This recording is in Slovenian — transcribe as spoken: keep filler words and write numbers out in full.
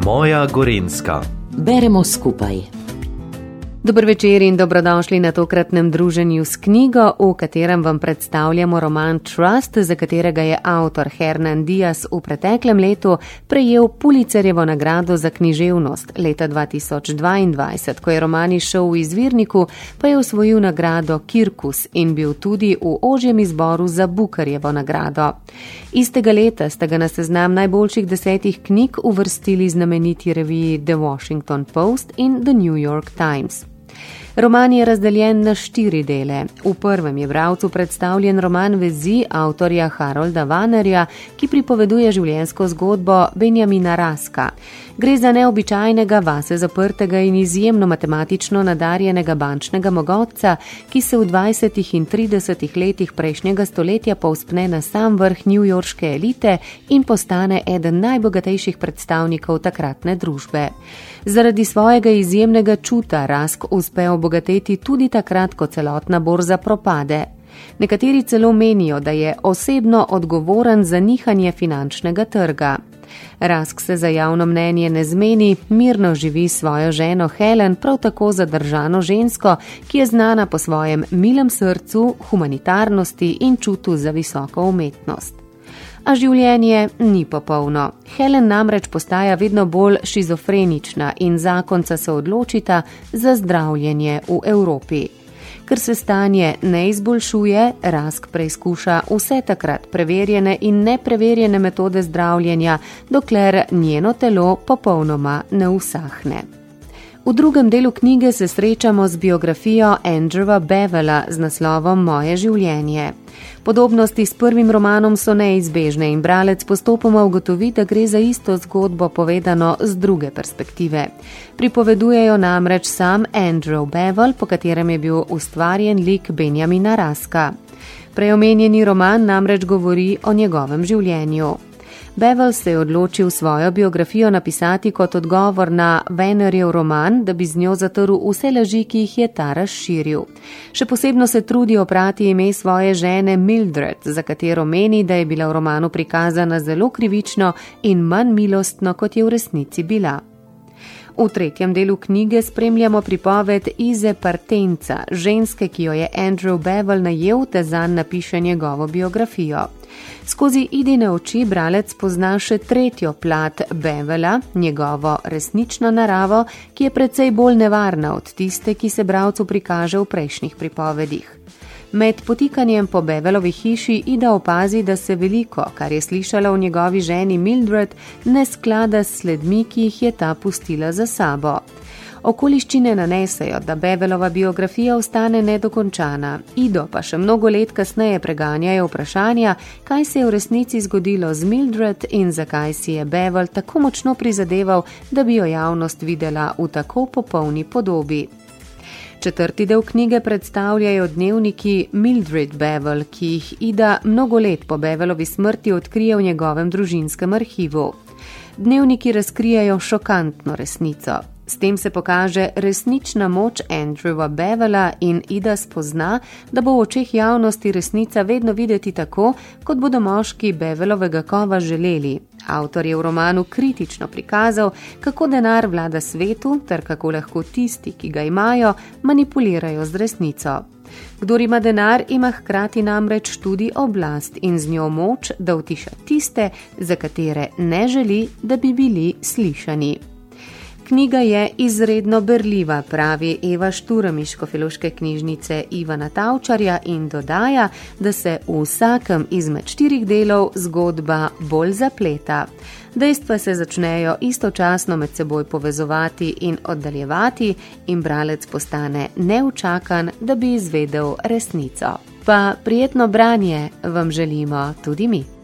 Moja Gorenjska. Beremo skupaj. Dober večer in dobrodošli na tokratnem druženju s knjigo, v katerem vam predstavljamo roman Trust, za katerega je avtor Hernan Diaz v preteklem letu prejel Pulitzerjevo nagrado za književnost. Leta dva tisoč dvaindvajset, ko je roman izšel v izvirniku, pa je osvojil nagrado Kirkus in bil tudi v ožjem izboru za Bookerjevo nagrado. Istega leta sta ga na seznam najboljših desetih knjig uvrstili znameniti reviji The Washington Post in The New York Times. Roman je razdeljen na štiri dele. V prvem je bralcu predstavljen roman vezi avtorja Harolda Wannerja, ki pripoveduje življenjsko zgodbo Benjamina Raska. Gre za neobičajnega, vase zaprtega in izjemno matematično nadarjenega bančnega mogotca, ki se v dvajsetih in tridesetih letih prejšnjega stoletja povzpne na sam vrh newyorške elite in postane eden najbogatejših predstavnikov takratne družbe. Zaradi svojega izjemnega čuta Rask uspe obogateti tudi takrat, ko celotna borza propade. Nekateri celo menijo, da je osebno odgovoren za nihanje finančnega trga. Rask se za javno mnenje ne zmeni, mirno živi svojo ženo Helen, prav tako zadržano žensko, ki je znana po svojem milem srcu, humanitarnosti in čutu za visoko umetnost. A življenje ni popolno. Helen namreč postaja vedno bolj šizofrenična in zakonca se odločita za zdravljenje v Evropi. Ker se stanje ne izboljšuje, Rask preizkuša vse takrat preverjene in nepreverjene metode zdravljenja, dokler njeno telo popolnoma ne usahne. V drugem delu knjige se srečamo z biografijo Andrewa Bevela z naslovom Moje življenje. Podobnosti s prvim romanom so neizbežne in bralec postopoma ugotovi, da gre za isto zgodbo povedano z druge perspektive. Pripovedujejo namreč sam Andrew Bevel, po katerem je bil ustvarjen lik Benjamina Raska. Preomenjeni roman namreč govori o njegovem življenju. Bevel se je odločil svojo biografijo napisati kot odgovor na Wannerjev roman, da bi z njo zatrl vse laži, ki jih je ta razširil. Še posebno se trudi oprati ime svoje žene Mildred, za katero meni, da je bila v romanu prikazana zelo krivično in manj milostno, kot je v resnici bila. V tretjem delu knjige spremljamo pripoved Ize Partenca, ženske, ki jo je Andrew Bevel najel, da zanj napiše njegovo biografijo. Skozi Idine oči bralec pozna še tretjo plat Bevela, njegovo resnično naravo, ki je precej bolj nevarna od tiste, ki se bralcu prikaže v prejšnjih pripovedih. Med potikanjem po Bevelovi hiši Ida opazi, da se veliko, kar je slišala o njegovi ženi Mildred, ne sklada s sledmi, ki jih je ta pustila za sabo. Okoliščine nanesejo, da Bevelova biografija ostane nedokončana. Ido pa še mnogo let kasneje preganjajo vprašanja, kaj se je v resnici zgodilo z Mildred in zakaj si je Bevel tako močno prizadeval, da bi jo javnost videla v tako popolni podobi. Četrti del knjige predstavljajo dnevniki Mildred Bevel, ki jih Ida mnogo let po Bevelovi smrti odkrije v njegovem družinskem arhivu. Dnevniki razkrijajo šokantno resnico. S tem se pokaže resnična moč Andrewa Bevela in Ida spozna, da bo v očeh javnosti resnica vedno videti tako, kot bodo moški Bevelovega kova želeli. Avtor je v romanu kritično prikazal, kako denar vlada svetu, ter kako lahko tisti, ki ga imajo, manipulirajo z resnico. Kdor ima denar, ima hkrati namreč tudi oblast in z njo moč, da utiša tiste, za katere ne želi, da bi bili slišani. Knjiga je izredno berljiva, pravi Eva Šturm iz Škofjeloške knjižnice Ivana Tavčarja in dodaja, da se v vsakem izmed štirih delov zgodba bolj zapleta. Dejstva se začnejo istočasno med seboj povezovati in oddaljevati in bralec postane neučakan, da bi izvedel resnico. Pa prijetno branje vam želimo tudi mi.